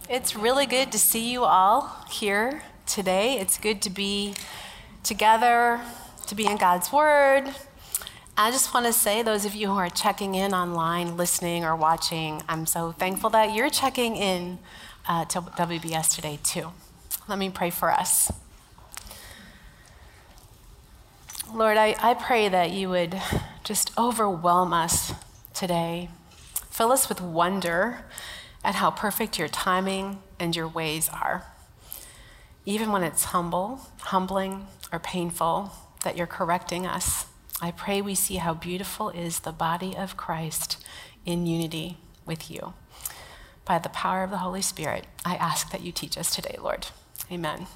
It's really good to see you all here today. It's good to be together, to be in God's Word. I just want to say, those of you who are checking in online, listening or watching, I'm so thankful that you're checking in to WBS today too. Let me pray for us. Lord, I pray that you would just overwhelm us today. Fill us with wonder at how perfect your timing and your ways are. Even when it's humbling, or painful that you're correcting us, I pray we see how beautiful is the body of Christ in unity with you. By the power of the Holy Spirit, I ask that you teach us today, Lord. Amen.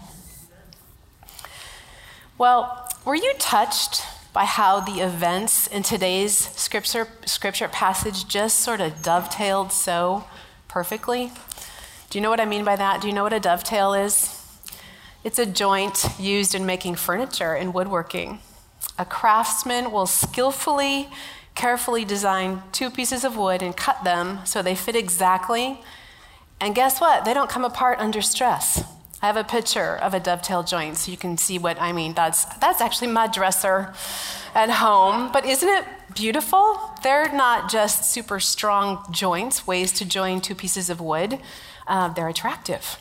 Well, were you touched by how the events in today's scripture passage just sort of dovetailed so perfectly? Do you know what I mean by that? Do you know what a dovetail is? It's a joint used in making furniture and woodworking. A craftsman will skillfully, carefully design two pieces of wood and cut them so they fit exactly. And guess what? They don't come apart under stress. I have a picture of a dovetail joint so you can see what I mean. That's actually my dresser at home. But isn't it beautiful? They're not just super strong joints, ways to join two pieces of wood. They're attractive.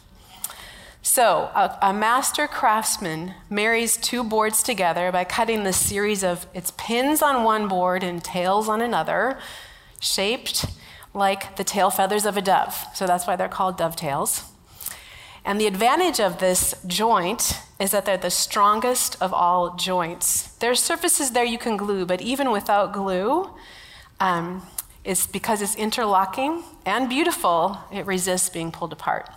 So a master craftsman marries two boards together by cutting the series of its pins on one board and tails on another, shaped like the tail feathers of a dove. So that's why they're called dovetails. And the advantage of this joint is that they're the strongest of all joints. There's surfaces there you can glue, but even without glue, it's because it's interlocking and beautiful, it resists being pulled apart.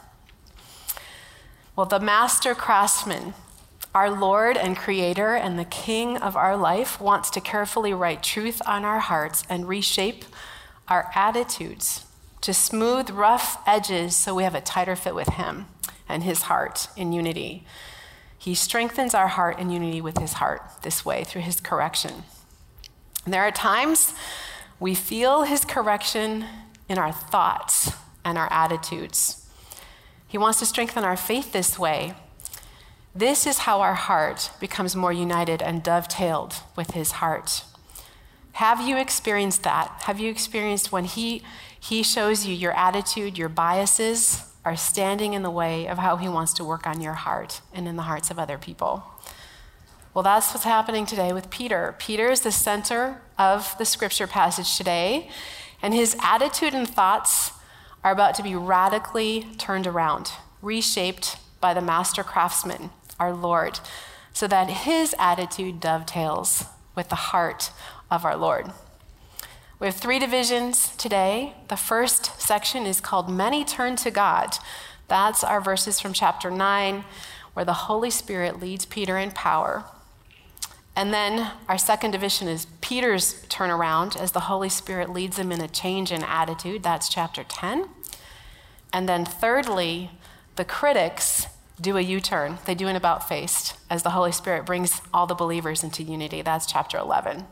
Well, the master craftsman, our Lord and Creator and the King of our life, wants to carefully write truth on our hearts and reshape our attitudes to smooth rough edges so we have a tighter fit with Him and His heart in unity. He strengthens our heart in unity with His heart this way through His correction. And there are times we feel His correction in our thoughts and our attitudes. He wants to strengthen our faith this way. This is how our heart becomes more united and dovetailed with His heart. Have you experienced that? Have you experienced when He shows you your attitude, your biases are standing in the way of how He wants to work on your heart and in the hearts of other people? Well, that's what's happening today with Peter. Peter is the center of the scripture passage today, and his attitude and thoughts are about to be radically turned around, reshaped by the master craftsman, our Lord, so that his attitude dovetails with the heart of our Lord. We have three divisions today. The first section is called Many Turn to God. That's our verses from chapter 9, where the Holy Spirit leads Peter in power. And then our second division is Peter's turnaround as the Holy Spirit leads him in a change in attitude. That's chapter 10. And then thirdly, the critics do a U-turn. They do an about-face as the Holy Spirit brings all the believers into unity. That's chapter 11.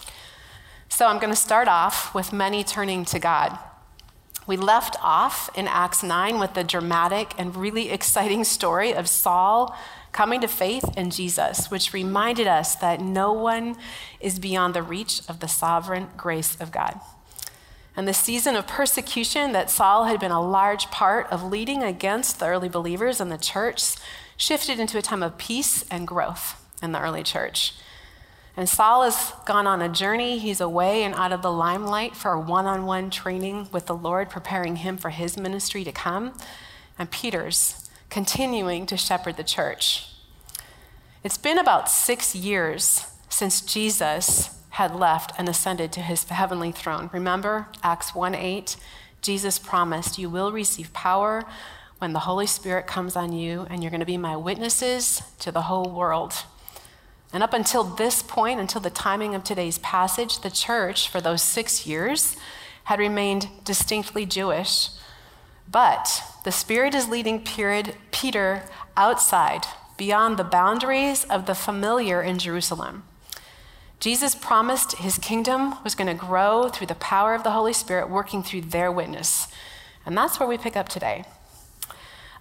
So I'm going to start off with many turning to God. We left off in Acts 9 with the dramatic and really exciting story of Saul coming to faith in Jesus, which reminded us that no one is beyond the reach of the sovereign grace of God. And the season of persecution that Saul had been a large part of leading against the early believers in the church shifted into a time of peace and growth in the early church. And Saul has gone on a journey. He's away and out of the limelight for a one-on-one training with the Lord, preparing him for his ministry to come. And Peter's continuing to shepherd the church. It's been about 6 years since Jesus had left and ascended to his heavenly throne. Remember Acts 1:8, Jesus promised, "You will receive power when the Holy Spirit comes on you, and you're going to be my witnesses to the whole world." And up until this point, until the timing of today's passage, the church for those 6 years had remained distinctly Jewish. But the Spirit is leading Peter outside, beyond the boundaries of the familiar in Jerusalem. Jesus promised his kingdom was going to grow through the power of the Holy Spirit working through their witness. And that's where we pick up today.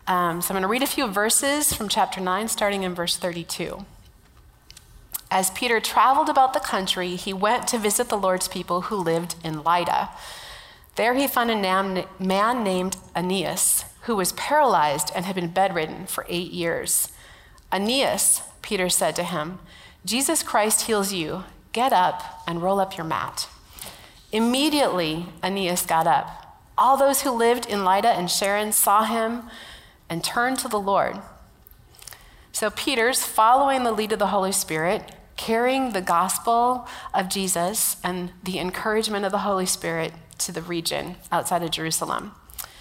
So I'm going to read a few verses from chapter 9, starting in verse 32. As Peter traveled about the country, he went to visit the Lord's people who lived in Lydda. There he found a man named Aeneas, who was paralyzed and had been bedridden for 8 years. "Aeneas," Peter said to him, "Jesus Christ heals you. Get up and roll up your mat." Immediately, Aeneas got up. All those who lived in Lydda and Sharon saw him and turned to the Lord. So Peter's following the lead of the Holy Spirit, carrying the gospel of Jesus and the encouragement of the Holy Spirit to the region outside of Jerusalem.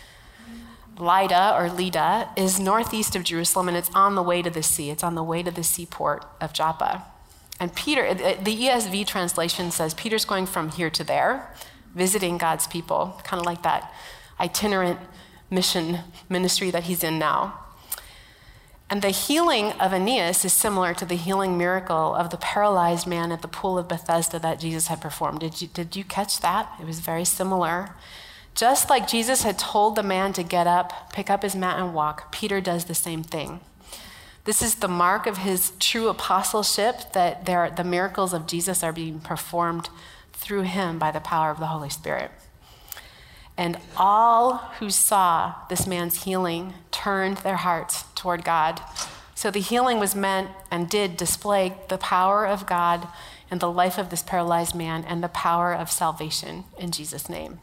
Lydda, or Lydda, is northeast of Jerusalem, and it's on the way to the sea. It's on the way to the seaport of Joppa. And Peter, the ESV translation says Peter's going from here to there, visiting God's people, kind of like that itinerant mission ministry that he's in now. And the healing of Aeneas is similar to the healing miracle of the paralyzed man at the pool of Bethesda that Jesus had performed. Did you catch that? It was very similar. Just like Jesus had told the man to get up, pick up his mat and walk, Peter does the same thing. This is the mark of his true apostleship, that the miracles of Jesus are being performed through him by the power of the Holy Spirit. And all who saw this man's healing turned their hearts toward God. So the healing was meant and did display the power of God in the life of this paralyzed man and the power of salvation in Jesus' name.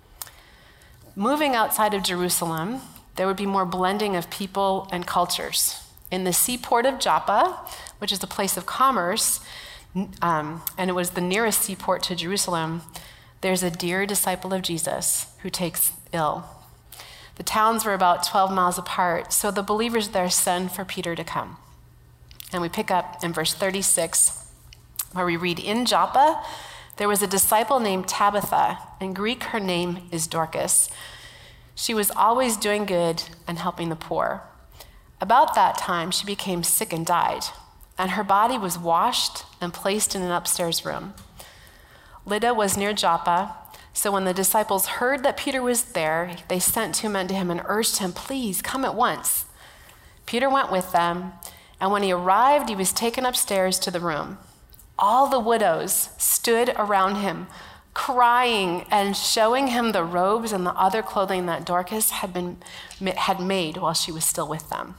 Moving outside of Jerusalem, there would be more blending of people and cultures. In the seaport of Joppa, which is a place of commerce, and it was the nearest seaport to Jerusalem, there's a dear disciple of Jesus who takes ill. The towns were about 12 miles apart, so the believers there send for Peter to come. And we pick up in verse 36, where we read, "In Joppa, there was a disciple named Tabitha. In Greek, her name is Dorcas. She was always doing good and helping the poor. About that time, she became sick and died, and her body was washed and placed in an upstairs room. Lydda was near Joppa, so when the disciples heard that Peter was there, they sent 2 men to him and urged him, 'Please, come at once.' Peter went with them, and when he arrived, he was taken upstairs to the room. All the widows stood around him, crying and showing him the robes and the other clothing that Dorcas had made while she was still with them."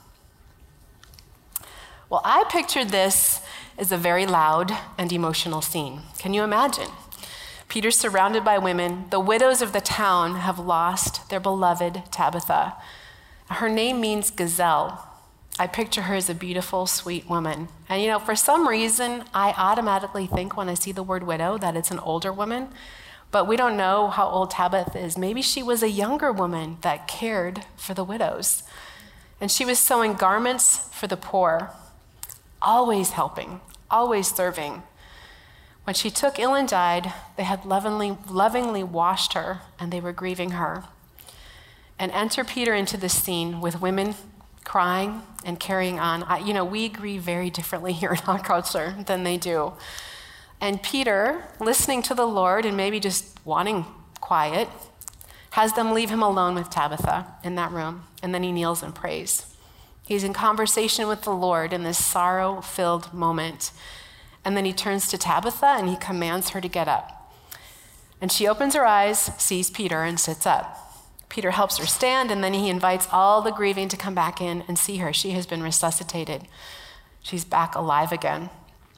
Well, I pictured this as a very loud and emotional scene. Can you imagine? Peter's surrounded by women. The widows of the town have lost their beloved Tabitha. Her name means gazelle. I picture her as a beautiful, sweet woman. And for some reason, I automatically think when I see the word widow that it's an older woman, but we don't know how old Tabitha is. Maybe she was a younger woman that cared for the widows. And she was sewing garments for the poor, always helping, always serving. When she took ill and died, they had lovingly washed her, and they were grieving her. And enter Peter into the scene with women crying and carrying on. We grieve very differently here in our culture than they do. And Peter, listening to the Lord and maybe just wanting quiet, has them leave him alone with Tabitha in that room, and then he kneels and prays. He's in conversation with the Lord in this sorrow-filled moment. And then he turns to Tabitha and he commands her to get up. And she opens her eyes, sees Peter, and sits up. Peter helps her stand, and then he invites all the grieving to come back in and see her. She has been resuscitated. She's back alive again.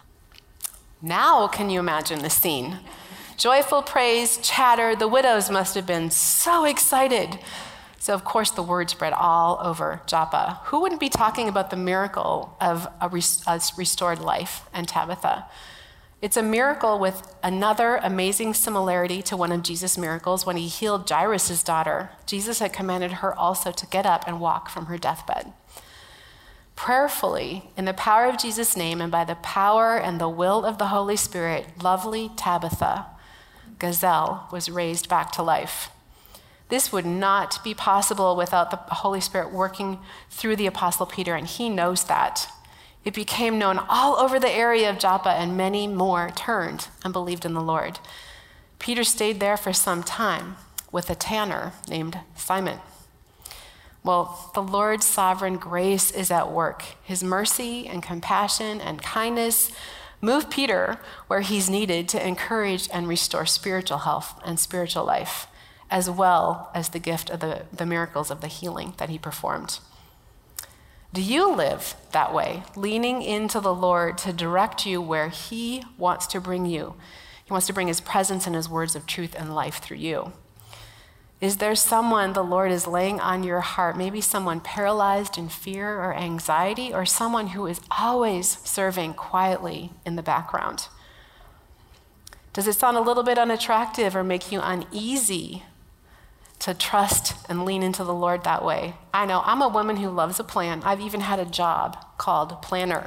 Now, can you imagine the scene? Joyful praise, chatter. The widows must have been so excited. So, of course, the word spread all over Joppa. Who wouldn't be talking about the miracle of a restored life and Tabitha? It's a miracle with another amazing similarity to one of Jesus' miracles when he healed Jairus' daughter. Jesus had commanded her also to get up and walk from her deathbed. Prayerfully, in the power of Jesus' name and by the power and the will of the Holy Spirit, lovely Tabitha, gazelle, was raised back to life. This would not be possible without the Holy Spirit working through the Apostle Peter, and he knows that. It became known all over the area of Joppa, and many more turned and believed in the Lord. Peter stayed there for some time with a tanner named Simon. Well, the Lord's sovereign grace is at work. His mercy and compassion and kindness move Peter where he's needed to encourage and restore spiritual health and spiritual life, as well as the gift of the miracles of the healing that he performed. Do you live that way, leaning into the Lord to direct you where he wants to bring you? He wants to bring his presence and his words of truth and life through you. Is there someone the Lord is laying on your heart, maybe someone paralyzed in fear or anxiety, or someone who is always serving quietly in the background? Does it sound a little bit unattractive or make you uneasy to trust and lean into the Lord that way? I know, I'm a woman who loves a plan. I've even had a job called planner.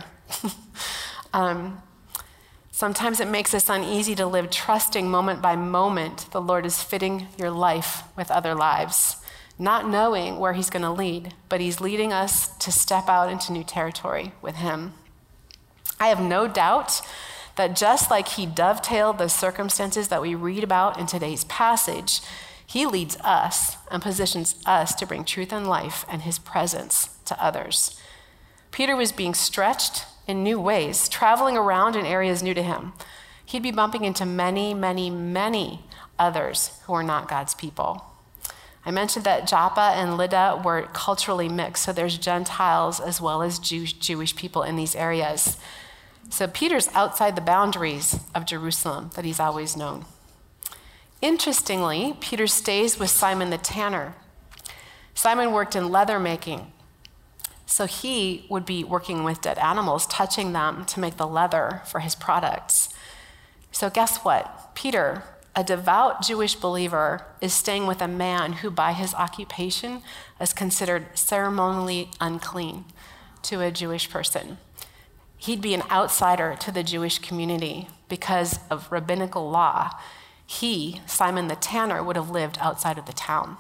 Sometimes it makes us uneasy to live trusting moment by moment the Lord is fitting your life with other lives, not knowing where he's going to lead, but he's leading us to step out into new territory with him. I have no doubt that just like he dovetailed the circumstances that we read about in today's passage, he leads us and positions us to bring truth and life and his presence to others. Peter was being stretched in new ways, traveling around in areas new to him. He'd be bumping into many, many, many others who are not God's people. I mentioned that Joppa and Lydda were culturally mixed, so there's Gentiles as well as Jewish people in these areas. So Peter's outside the boundaries of Jerusalem that he's always known. Interestingly, Peter stays with Simon the tanner. Simon worked in leather making, so he would be working with dead animals, touching them to make the leather for his products. So guess what? Peter, a devout Jewish believer, is staying with a man who by his occupation is considered ceremonially unclean to a Jewish person. He'd be an outsider to the Jewish community because of rabbinical law. He, Simon the tanner, would have lived outside of the town.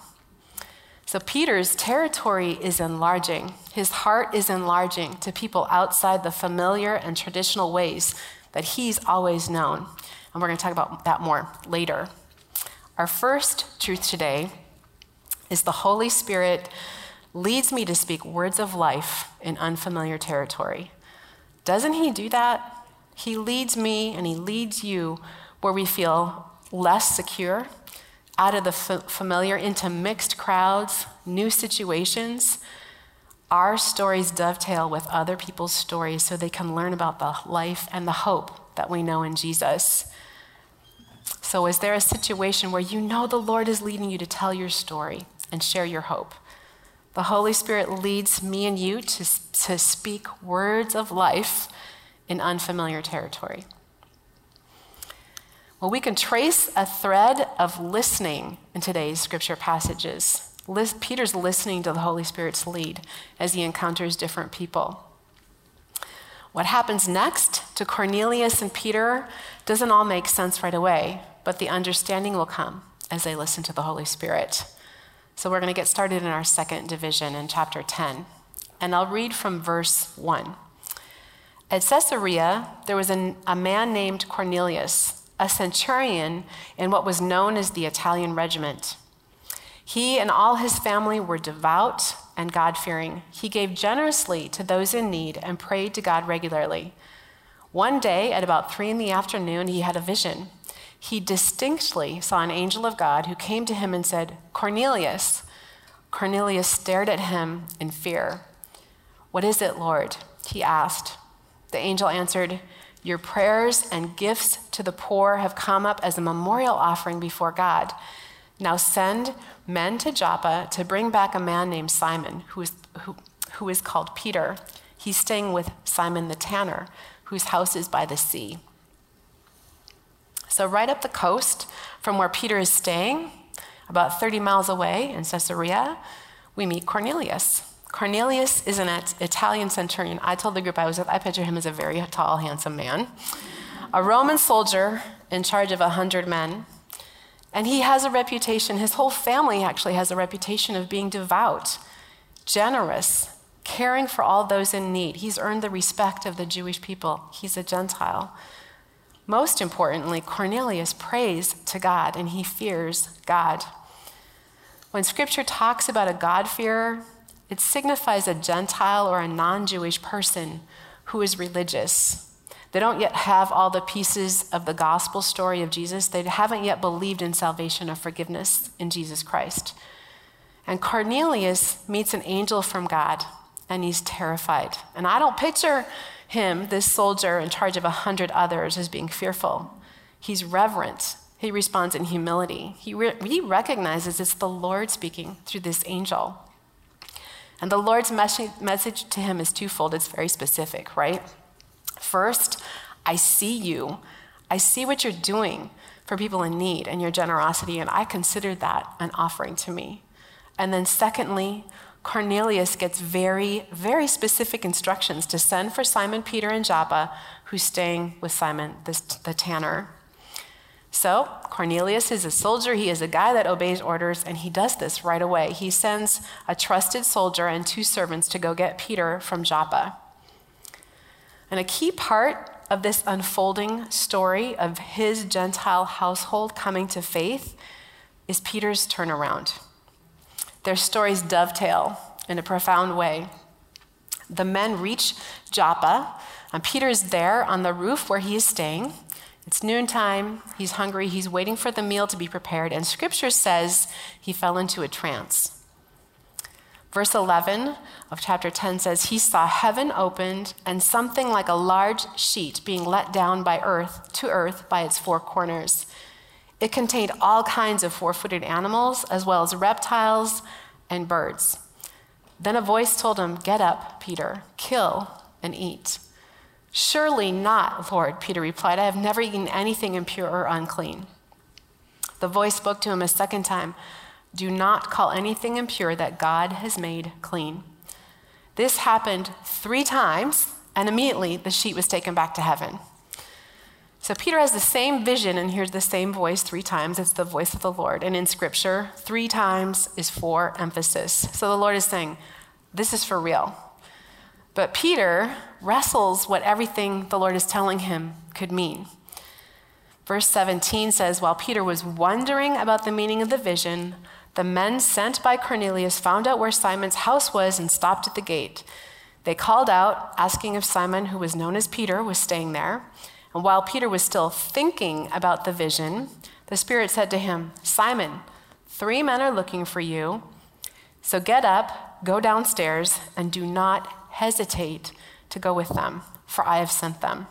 So Peter's territory is enlarging. His heart is enlarging to people outside the familiar and traditional ways that he's always known. And we're going to talk about that more later. Our first truth today is the Holy Spirit leads me to speak words of life in unfamiliar territory. Doesn't he do that? He leads me and he leads you where we feel less secure, out of the familiar into mixed crowds, new situations. Our stories dovetail with other people's stories so they can learn about the life and the hope that we know in Jesus. So is there a situation where you know the Lord is leading you to tell your story and share your hope? The Holy Spirit leads me and you to speak words of life in unfamiliar territory. Well, we can trace a thread of listening in today's scripture passages. Peter's listening to the Holy Spirit's lead as he encounters different people. What happens next to Cornelius and Peter doesn't all make sense right away, but the understanding will come as they listen to the Holy Spirit. So we're going to get started in our second division in chapter 10. And I'll read from verse 1. At Caesarea, there was a man named Cornelius, a centurion in what was known as the Italian regiment. He and all his family were devout and God-fearing. He gave generously to those in need and prayed to God regularly. One day at about 3 p.m, he had a vision. He distinctly saw an angel of God who came to him and said, "Cornelius." Cornelius stared at him in fear. "What is it, Lord?" he asked. The angel answered, "Your prayers and gifts to the poor have come up as a memorial offering before God. Now send men to Joppa to bring back a man named Simon, who is called Peter. He's staying with Simon the tanner, whose house is by the sea." So right up the coast from where Peter is staying, about 30 miles away in Caesarea, we meet Cornelius. Cornelius is an Italian centurion. I told the group I picture him as a very tall, handsome man, a Roman soldier in charge of 100 men. And he has a reputation, his whole family actually has a reputation of being devout, generous, caring for all those in need. He's earned the respect of the Jewish people. He's a Gentile. Most importantly, Cornelius prays to God and he fears God. When scripture talks about a God-fearer, It signifies a Gentile or a non-Jewish person who is religious. They don't yet have all the pieces of the gospel story of Jesus. They haven't yet believed in salvation or forgiveness in Jesus Christ. And Cornelius meets an angel from God, and he's terrified. And I don't picture him, this soldier in charge of 100 others, as being fearful. He's reverent. He responds in humility. He recognizes it's the Lord speaking through this angel. And the Lord's message to him is twofold. It's very specific, right? First, I see you. I see what you're doing for people in need and your generosity, and I consider that an offering to me. And then secondly, Cornelius gets very, very specific instructions to send for Simon Peter in Joppa, who's staying with Simon the tanner. So Cornelius is a soldier. He is a guy that obeys orders, and he does this right away. He sends a trusted soldier and 2 servants to go get Peter from Joppa. And a key part of this unfolding story of his Gentile household coming to faith is Peter's turnaround. Their stories dovetail in a profound way. The men reach Joppa, and Peter's there on the roof where he is staying. It's noontime, he's hungry, he's waiting for the meal to be prepared, and Scripture says he fell into a trance. Verse 11 of chapter 10 says, he saw heaven opened and something like a large sheet being let down to earth by its 4 corners. It contained all kinds of 4-footed animals, as well as reptiles and birds. Then a voice told him, get up, Peter, kill and eat. Surely not, Lord, Peter replied. I have never eaten anything impure or unclean. The voice spoke to him a second time. Do not call anything impure that God has made clean. This happened 3 times, and immediately the sheet was taken back to heaven. So Peter has the same vision and hears the same voice 3 times. It's the voice of the Lord. And in Scripture, 3 times is for emphasis. So the Lord is saying, this is for real. But Peter wrestles what everything the Lord is telling him could mean. Verse 17 says, while Peter was wondering about the meaning of the vision, the men sent by Cornelius found out where Simon's house was and stopped at the gate. They called out, asking if Simon, who was known as Peter, was staying there. And while Peter was still thinking about the vision, the Spirit said to him, Simon, 3 men are looking for you. So get up, go downstairs, and do not hesitate to go with them, for I have sent them.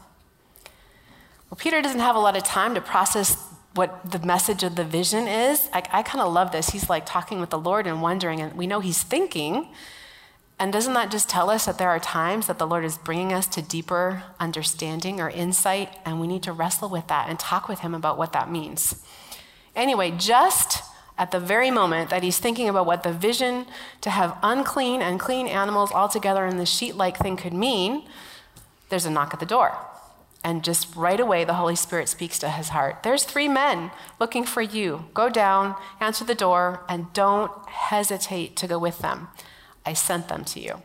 Well, Peter doesn't have a lot of time to process what the message of the vision is. I kind of love this. He's like talking with the Lord and wondering, and we know he's thinking. And doesn't that just tell us that there are times that the Lord is bringing us to deeper understanding or insight, and we need to wrestle with that and talk with him about what that means? Anyway, just at the very moment that he's thinking about what the vision to have unclean and clean animals all together in the sheet-like thing could mean, there's a knock at the door. And just right away, the Holy Spirit speaks to his heart. There's 3 men looking for you. Go down, answer the door, and don't hesitate to go with them. I sent them to you.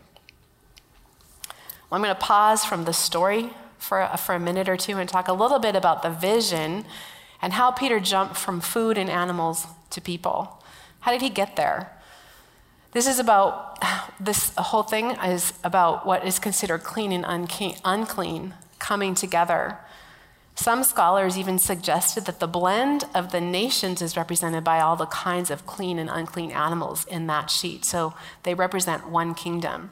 Well, I'm going to pause from the story for a minute or 2 and talk a little bit about the vision and how Peter jumped from food and animals to people. How did he get there? This whole thing is about what is considered clean and unclean coming together. Some scholars even suggested that the blend of the nations is represented by all the kinds of clean and unclean animals in that sheet. So they represent one kingdom.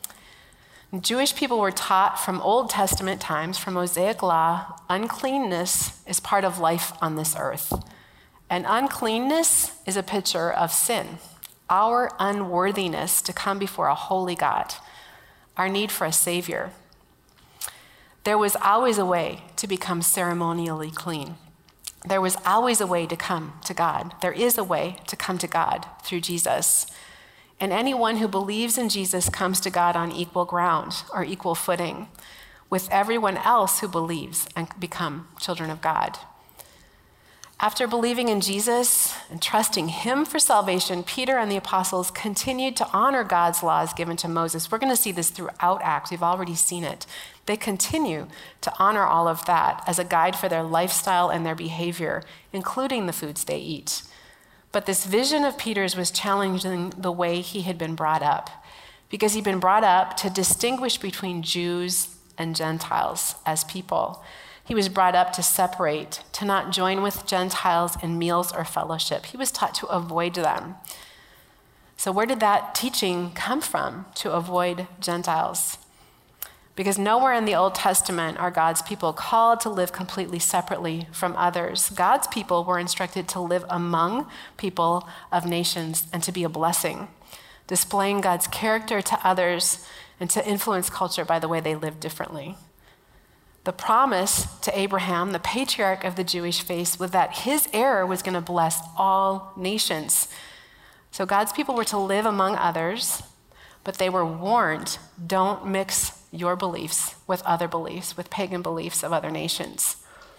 Jewish people were taught from Old Testament times, from Mosaic law, uncleanness is part of life on this earth. And uncleanness is a picture of sin, our unworthiness to come before a holy God, our need for a Savior. There was always a way to become ceremonially clean. There was always a way to come to God. There is a way to come to God through Jesus. And anyone who believes in Jesus comes to God on equal ground or equal footing with everyone else who believes and become children of God. After believing in Jesus and trusting him for salvation, Peter and the apostles continued to honor God's laws given to Moses. We're going to see this throughout Acts. We've already seen it. They continue to honor all of that as a guide for their lifestyle and their behavior, including the foods they eat. But this vision of Peter's was challenging the way he had been brought up, because he'd been brought up to distinguish between Jews and Gentiles as people. He was brought up to separate, to not join with Gentiles in meals or fellowship. He was taught to avoid them. So where did that teaching come from, to avoid Gentiles? Because nowhere in the Old Testament are God's people called to live completely separately from others. God's people were instructed to live among people of nations and to be a blessing, displaying God's character to others and to influence culture by the way they live differently. The promise to Abraham, the patriarch of the Jewish faith, was that his heir was going to bless all nations. So God's people were to live among others, but they were warned, don't mix your beliefs with other beliefs, with pagan beliefs of other nations.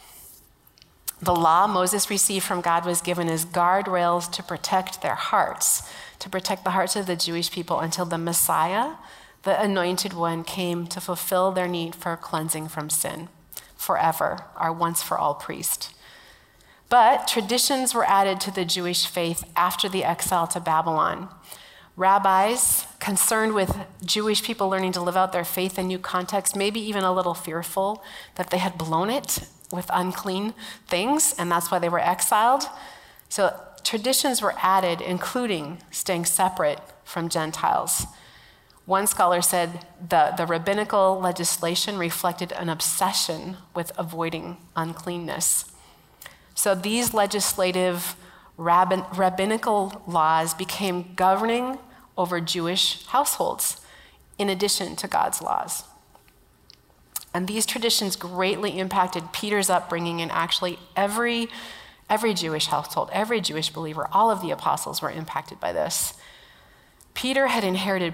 The law Moses received from God was given as guardrails to protect their hearts, to protect the hearts of the Jewish people until the Messiah, the anointed one, came to fulfill their need for cleansing from sin forever, our once-for-all priest. But traditions were added to the Jewish faith after the exile to Babylon. Rabbis concerned with Jewish people learning to live out their faith in new context, maybe even a little fearful that they had blown it with unclean things, and that's why they were exiled. So traditions were added, including staying separate from Gentiles. One scholar said the rabbinical legislation reflected an obsession with avoiding uncleanness. So these legislative rabbinical laws became governing over Jewish households, in addition to God's laws. And these traditions greatly impacted Peter's upbringing, and actually every Jewish household, every Jewish believer, all of the apostles were impacted by this. Peter had inherited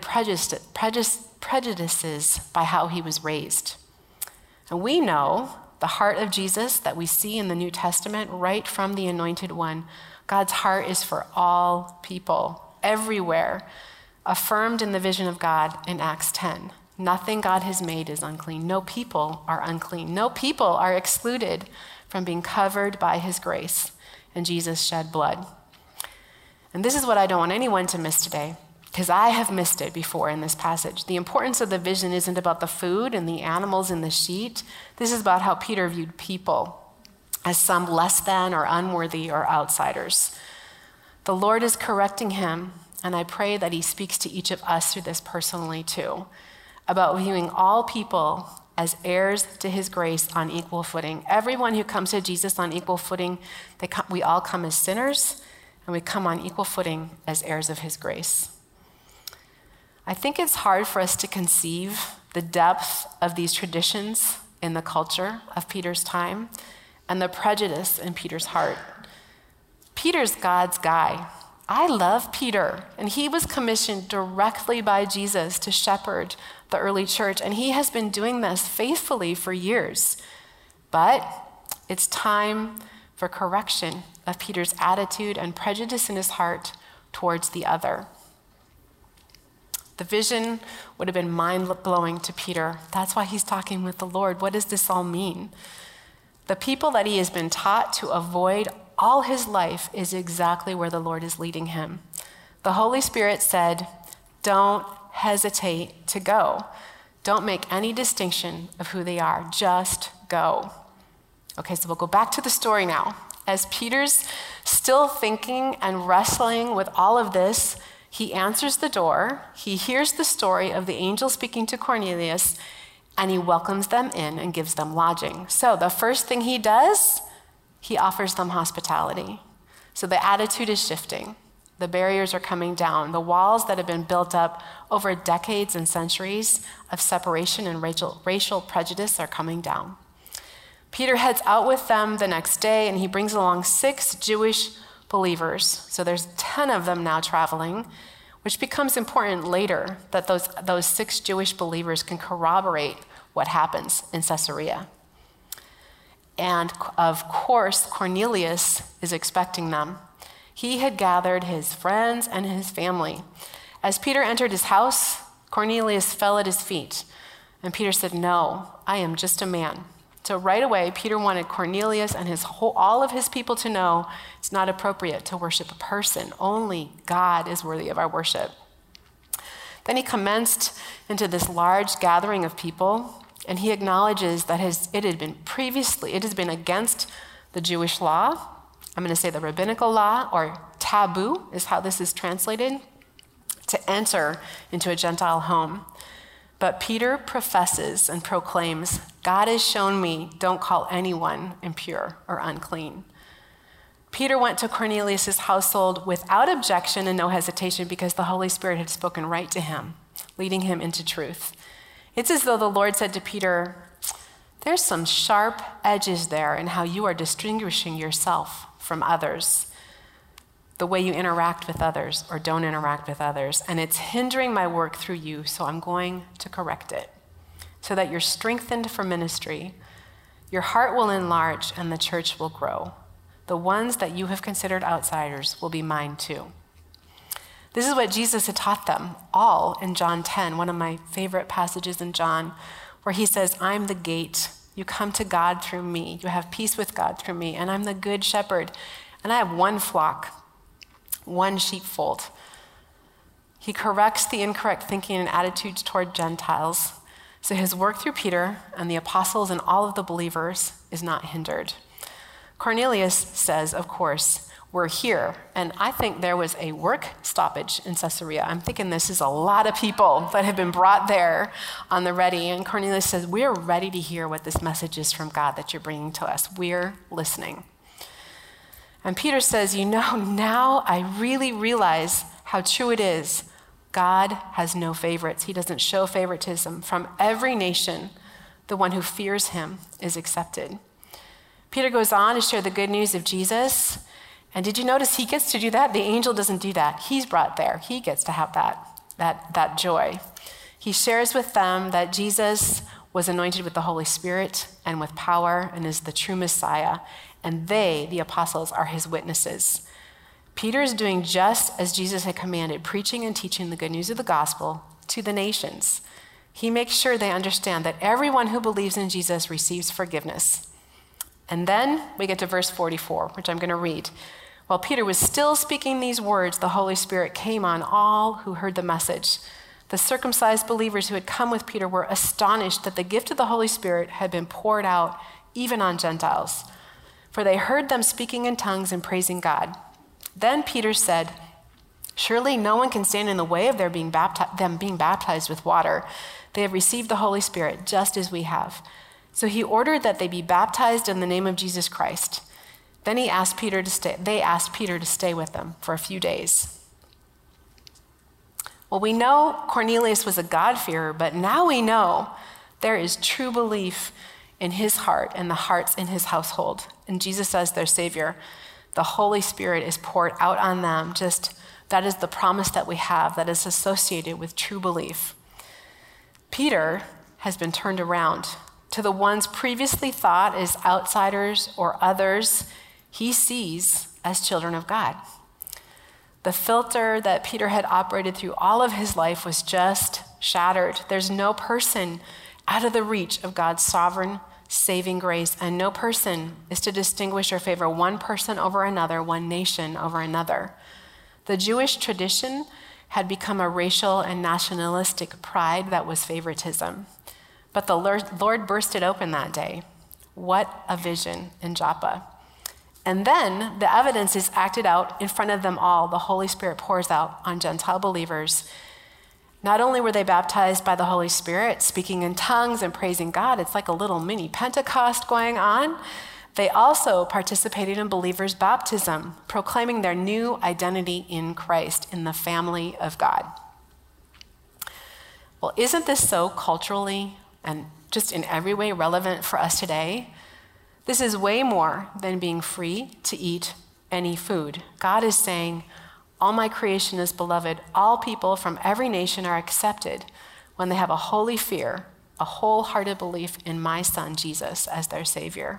prejudices by how he was raised. And we know the heart of Jesus that we see in the New Testament right from the Anointed One. God's heart is for all people, everywhere, affirmed in the vision of God in Acts 10. Nothing God has made is unclean. No people are unclean. No people are excluded from being covered by his grace. And Jesus shed blood. And this is what I don't want anyone to miss today, because I have missed it before in this passage. The importance of the vision isn't about the food and the animals in the sheet. This is about how Peter viewed people as some less than or unworthy or outsiders. The Lord is correcting him, and I pray that he speaks to each of us through this personally too, about viewing all people as heirs to his grace on equal footing. Everyone who comes to Jesus on equal footing, we all come as sinners, and we come on equal footing as heirs of his grace. I think it's hard for us to conceive the depth of these traditions in the culture of Peter's time and the prejudice in Peter's heart. Peter's God's guy. I love Peter, and he was commissioned directly by Jesus to shepherd the early church, and he has been doing this faithfully for years. But it's time for correction of Peter's attitude and prejudice in his heart towards the other. The vision would have been mind-blowing to Peter. That's why he's talking with the Lord. What does this all mean? The people that he has been taught to avoid all his life is exactly where the Lord is leading him. The Holy Spirit said, don't hesitate to go. Don't make any distinction of who they are. Just go. Okay, so we'll go back to the story now. As Peter's still thinking and wrestling with all of this, he answers the door. He hears the story of the angel speaking to Cornelius, and he welcomes them in and gives them lodging. So the first thing he does, he offers them hospitality. So the attitude is shifting. The barriers are coming down. The walls that have been built up over decades and centuries of separation and racial prejudice are coming down. Peter heads out with them the next day, and he brings along 6 Jewish believers. So there's 10 of them now traveling, which becomes important later that those 6 Jewish believers can corroborate what happens in Caesarea. And of course, Cornelius is expecting them. He had gathered his friends and his family. As Peter entered his house, Cornelius fell at his feet. And Peter said, "No, I am just a man So right away, Peter wanted Cornelius and all of his people to know it's not appropriate to worship a person. Only God is worthy of our worship. Then he commenced into this large gathering of people, and he acknowledges that it has been against the Jewish law. I'm going to say the rabbinical law, or taboo is how this is translated, to enter into a Gentile home. But Peter professes and proclaims, God has shown me, don't call anyone impure or unclean. Peter went to Cornelius' household without objection and no hesitation because the Holy Spirit had spoken right to him, leading him into truth. It's as though the Lord said to Peter, there's some sharp edges there in how you are distinguishing yourself from others, the way you interact with others or don't interact with others, and it's hindering my work through you, so I'm going to correct it so that you're strengthened for ministry. Your heart will enlarge and the church will grow. The ones that you have considered outsiders will be mine too. This is what Jesus had taught them all in John 10, one of my favorite passages in John, where he says, I'm the gate. You come to God through me. You have peace with God through me, and I'm the good shepherd. And I have one flock, one sheepfold. He corrects the incorrect thinking and attitudes toward Gentiles, so his work through Peter and the apostles and all of the believers is not hindered. Cornelius says, of course, we're here. And I think there was a work stoppage in Caesarea. I'm thinking this is a lot of people that have been brought there on the ready. And Cornelius says, we're ready to hear what this message is from God that you're bringing to us. We're listening. And Peter says, now I really realize how true it is. God has no favorites. He doesn't show favoritism. From every nation, the one who fears him is accepted. Peter goes on to share the good news of Jesus. And did you notice he gets to do that? The angel doesn't do that. He's brought there. He gets to have that joy. He shares with them that Jesus was anointed with the Holy Spirit and with power and is the true Messiah. And they, the apostles, are his witnesses. Peter is doing just as Jesus had commanded, preaching and teaching the good news of the gospel to the nations. He makes sure they understand that everyone who believes in Jesus receives forgiveness. And then we get to verse 44, which I'm going to read. While Peter was still speaking these words, the Holy Spirit came on all who heard the message. The circumcised believers who had come with Peter were astonished that the gift of the Holy Spirit had been poured out even on Gentiles, for they heard them speaking in tongues and praising God. Then Peter said, surely no one can stand in the way of them being baptized with water. They have received the Holy Spirit just as we have. So he ordered that they be baptized in the name of Jesus Christ. Then they asked Peter to stay with them for a few days. Well, we know Cornelius was a God-fearer, but now we know there is true belief in his heart and the hearts in his household. And Jesus as their Savior, the Holy Spirit is poured out on them. That is the promise that we have that is associated with true belief. Peter has been turned around. To the ones previously thought as outsiders or others, he sees as children of God. The filter that Peter had operated through all of his life was just shattered. There's no person out of the reach of God's sovereign, saving grace, and no person is to distinguish or favor one person over another, one nation over another. The Jewish tradition had become a racial and nationalistic pride that was favoritism. But the Lord burst it open that day. What a vision in Joppa. And then the evidence is acted out in front of them all. The Holy Spirit pours out on Gentile believers. Not only were they baptized by the Holy Spirit, speaking in tongues and praising God, it's like a little mini Pentecost going on. They also participated in believers' baptism, proclaiming their new identity in Christ, in the family of God. Well, isn't this so culturally and just in every way relevant for us today? This is way more than being free to eat any food. God is saying, all my creation is beloved. All people from every nation are accepted when they have a holy fear, a wholehearted belief in my Son, Jesus, as their Savior.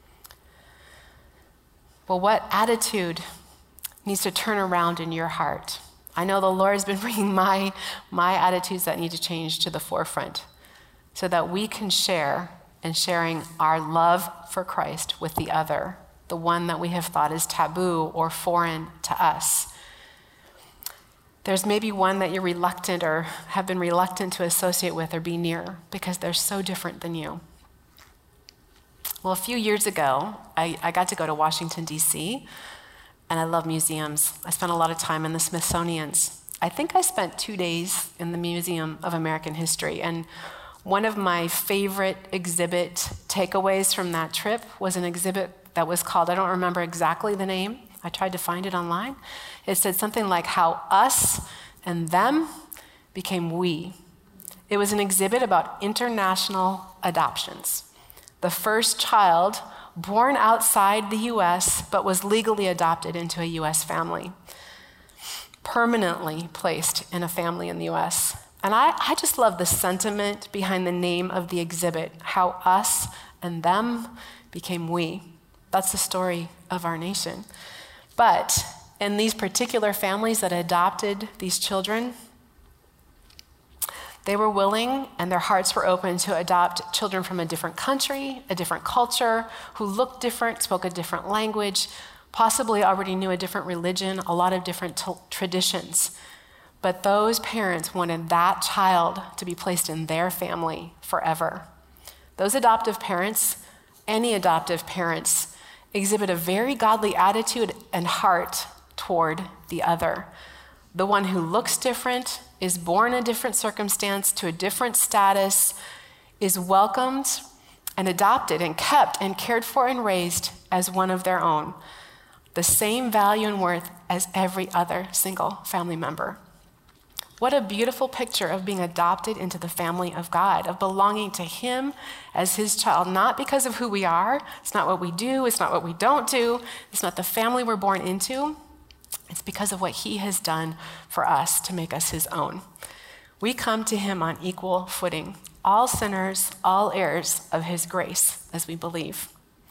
Well, what attitude needs to turn around in your heart? I know the Lord has been bringing my attitudes that need to change to the forefront so that we can share and sharing our love for Christ with the other, the one that we have thought is taboo or foreign to us. There's maybe one that you're reluctant or have been reluctant to associate with or be near because they're so different than you. Well, a few years ago, I got to go to Washington, D.C., and I love museums. I spent a lot of time in the Smithsonian's. I think I spent 2 days in the Museum of American History, and one of my favorite exhibit takeaways from that trip was an exhibit that was called, I don't remember exactly the name, I tried to find it online. It said something like how us and them became we. It was an exhibit about international adoptions. The first child born outside the U.S. but was legally adopted into a U.S. family, permanently placed in a family in the U.S. And I just love the sentiment behind the name of the exhibit, how us and them became we. That's the story of our nation. But in these particular families that adopted these children, they were willing and their hearts were open to adopt children from a different country, a different culture, who looked different, spoke a different language, possibly already knew a different religion, a lot of different traditions. But those parents wanted that child to be placed in their family forever. Those adoptive parents, any adoptive parents, exhibit a very godly attitude and heart toward the other. The one who looks different, is born in a different circumstance, to a different status, is welcomed and adopted and kept and cared for and raised as one of their own. The same value and worth as every other single family member. What a beautiful picture of being adopted into the family of God, of belonging to Him as His child, not because of who we are. It's not what we do. It's not what we don't do. It's not the family we're born into. It's because of what He has done for us to make us His own. We come to Him on equal footing, all sinners, all heirs of His grace, as we believe.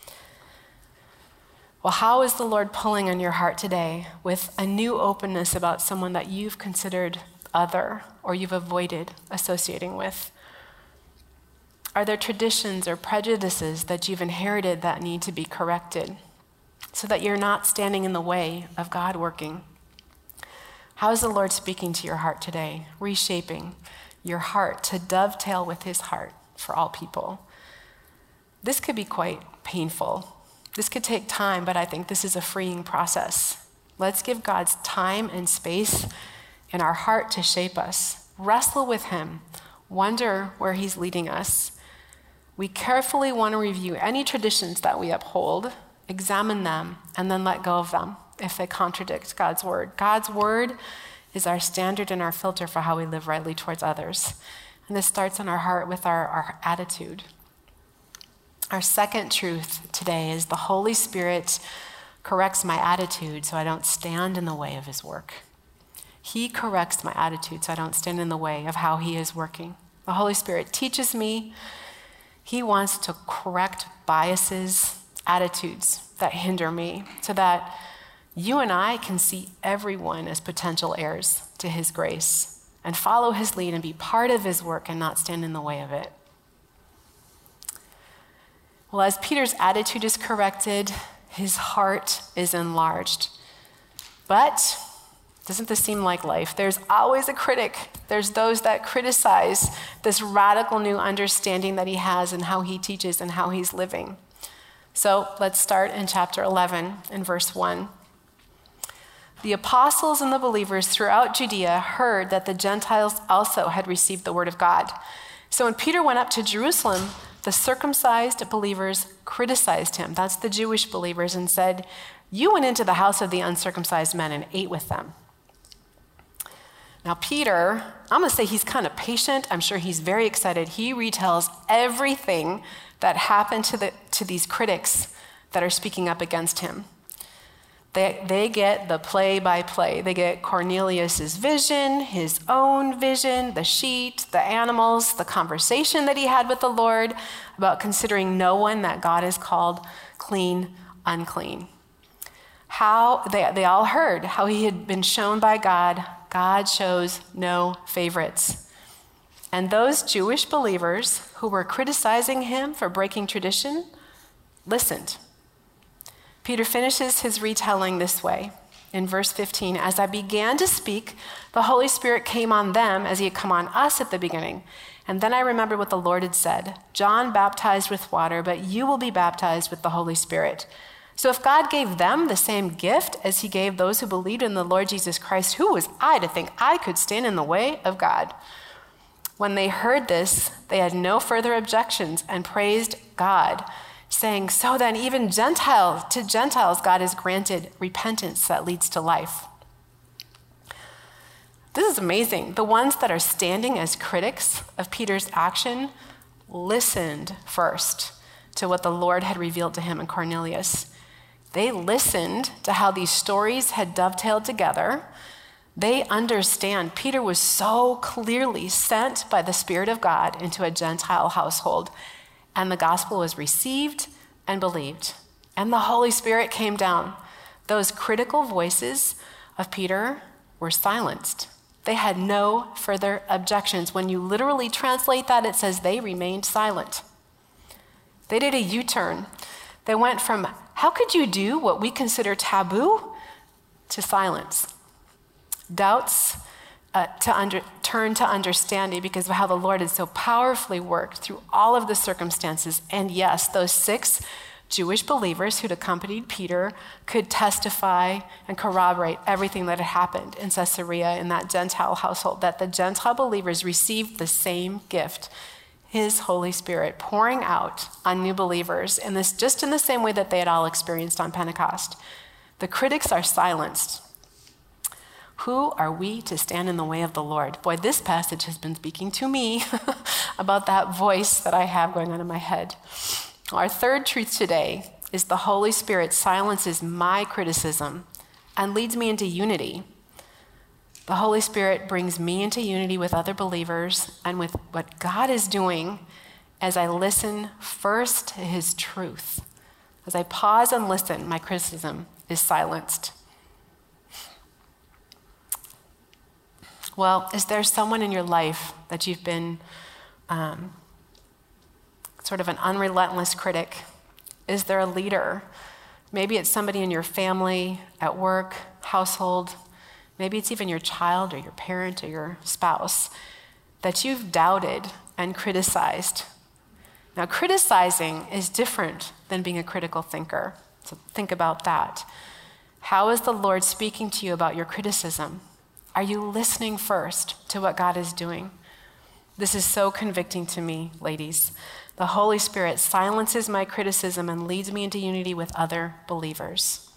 Well, how is the Lord pulling on your heart today with a new openness about someone that you've considered other or you've avoided associating with? Are there traditions or prejudices that you've inherited that need to be corrected so that you're not standing in the way of God working? How is the Lord speaking to your heart today, reshaping your heart to dovetail with His heart for all people? This could be quite painful. This could take time, but I think this is a freeing process. Let's give God's time and space in our heart to shape us. Wrestle with Him. Wonder where He's leading us. We carefully want to review any traditions that we uphold, examine them, and then let go of them if they contradict God's word. God's word is our standard and our filter for how we live rightly towards others. And this starts in our heart with our attitude. Our second truth today is the Holy Spirit corrects my attitude so I don't stand in the way of His work. He corrects my attitude so I don't stand in the way of how He is working. The Holy Spirit teaches me. He wants to correct biases, attitudes that hinder me so that you and I can see everyone as potential heirs to His grace and follow His lead and be part of His work and not stand in the way of it. Well, as Peter's attitude is corrected, his heart is enlarged. But doesn't this seem like life? There's always a critic. There's those that criticize this radical new understanding that he has and how he teaches and how he's living. So let's start in chapter 11 in verse 1. The apostles and the believers throughout Judea heard that the Gentiles also had received the word of God. So when Peter went up to Jerusalem, the circumcised believers criticized him. That's the Jewish believers, and said, "You went into the house of the uncircumcised men and ate with them." Now Peter, I'm going to say he's kind of patient. I'm sure he's very excited. He retells everything that happened to these critics that are speaking up against him. They get the play-by-play. They get Cornelius's vision, his own vision, the sheet, the animals, the conversation that he had with the Lord about considering no one that God has called clean, unclean. How they all heard how he had been shown by God. God shows no favorites. And those Jewish believers who were criticizing him for breaking tradition listened. Peter finishes his retelling this way. In verse 15, as I began to speak, the Holy Spirit came on them as he had come on us at the beginning. And then I remembered what the Lord had said. John baptized with water, but you will be baptized with the Holy Spirit. So if God gave them the same gift as he gave those who believed in the Lord Jesus Christ, who was I to think I could stand in the way of God? When they heard this, they had no further objections and praised God, saying, so then even to Gentiles God has granted repentance that leads to life. This is amazing. The ones that are standing as critics of Peter's action listened first to what the Lord had revealed to him and Cornelius. They listened to how these stories had dovetailed together. They understand Peter was so clearly sent by the Spirit of God into a Gentile household, and the gospel was received and believed. And the Holy Spirit came down. Those critical voices of Peter were silenced. They had no further objections. When you literally translate that, it says they remained silent. They did a U-turn. They went from, how could you do what we consider taboo, to silence. Doubts turn to understanding because of how the Lord had so powerfully worked through all of the circumstances. And yes, those 6 Jewish believers who'd accompanied Peter could testify and corroborate everything that had happened in Caesarea in that Gentile household, that the Gentile believers received the same gift, his Holy Spirit pouring out on new believers in this, just in the same way that they had all experienced on Pentecost. The critics are silenced. Who are we to stand in the way of the Lord? Boy, this passage has been speaking to me about that voice that I have going on in my head. Our third truth today is the Holy Spirit silences my criticism and leads me into unity. The Holy Spirit brings me into unity with other believers and with what God is doing as I listen first to his truth. As I pause and listen, my criticism is silenced. Well, is there someone in your life that you've been sort of an unrelentless critic? Is there a leader? Maybe it's somebody in your family, at work, household. Maybe it's even your child or your parent or your spouse that you've doubted and criticized. Now, criticizing is different than being a critical thinker. So think about that. How is the Lord speaking to you about your criticism? Are you listening first to what God is doing? This is so convicting to me, ladies. The Holy Spirit silences my criticism and leads me into unity with other believers.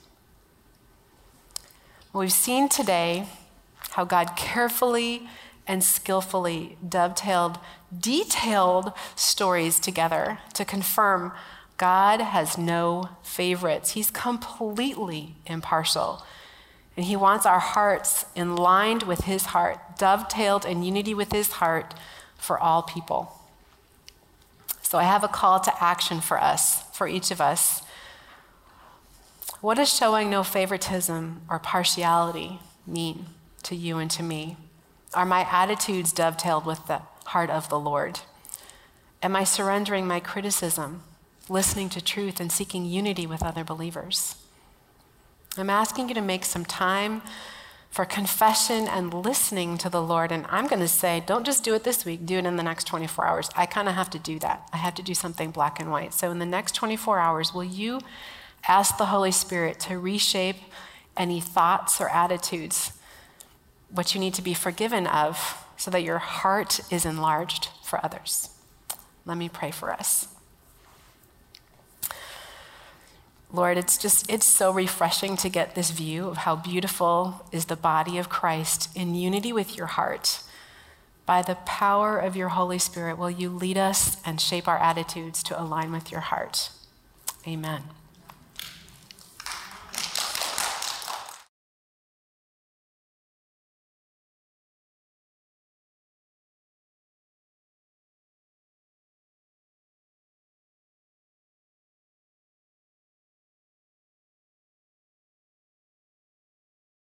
We've seen today how God carefully and skillfully dovetailed detailed stories together to confirm God has no favorites. He's completely impartial. And he wants our hearts in line with his heart, dovetailed in unity with his heart for all people. So I have a call to action for us, for each of us. What does showing no favoritism or partiality mean to you and to me? Are my attitudes dovetailed with the heart of the Lord? Am I surrendering my criticism, listening to truth, and seeking unity with other believers? I'm asking you to make some time for confession and listening to the Lord. And I'm going to say, don't just do it this week, do it in the next 24 hours. I kind of have to do that. I have to do something black and white. So in the next 24 hours, will you ask the Holy Spirit to reshape any thoughts or attitudes, what you need to be forgiven of, so that your heart is enlarged for others? Let me pray for us. Lord, it's so refreshing to get this view of how beautiful is the body of Christ in unity with your heart. By the power of your Holy Spirit, will you lead us and shape our attitudes to align with your heart? Amen.